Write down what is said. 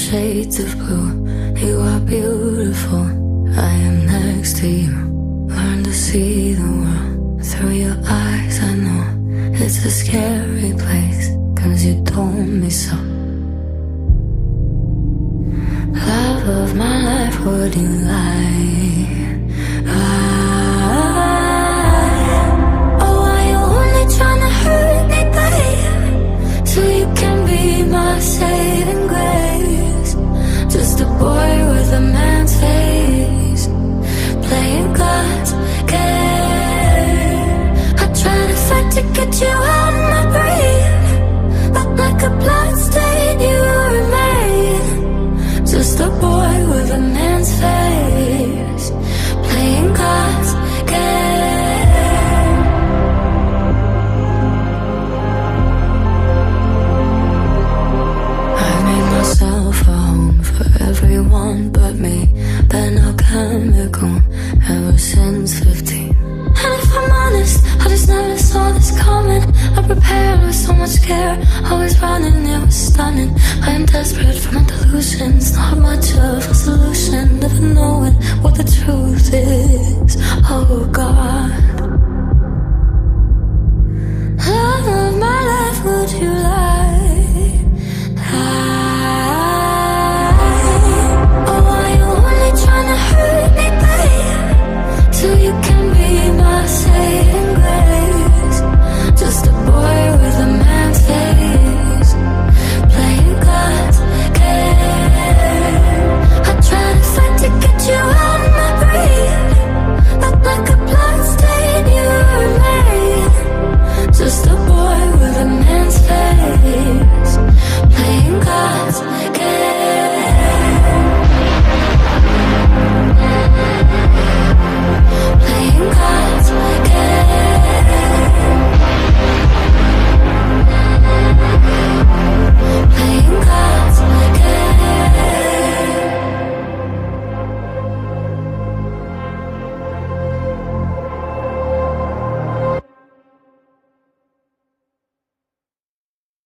shades of blue. You are beautiful, I am next to you. Learn to see the world through your eyes. I know it's a scary place, 'cause you told me so. Love of my life, would you lie? Oh, are you only trying to hurt me, babe? So you can be my saving grace. Just a boy with a man's face, playing God's game. I try to fight to get you out of my brain, but like a blood stain you remain. Just a boy with a man's face, playing God's game. I made myself a home for everyone but me. Been alchemical ever since 15. And if I'm honest, I just never saw this coming. I prepared with so much care, always running, it was stunning.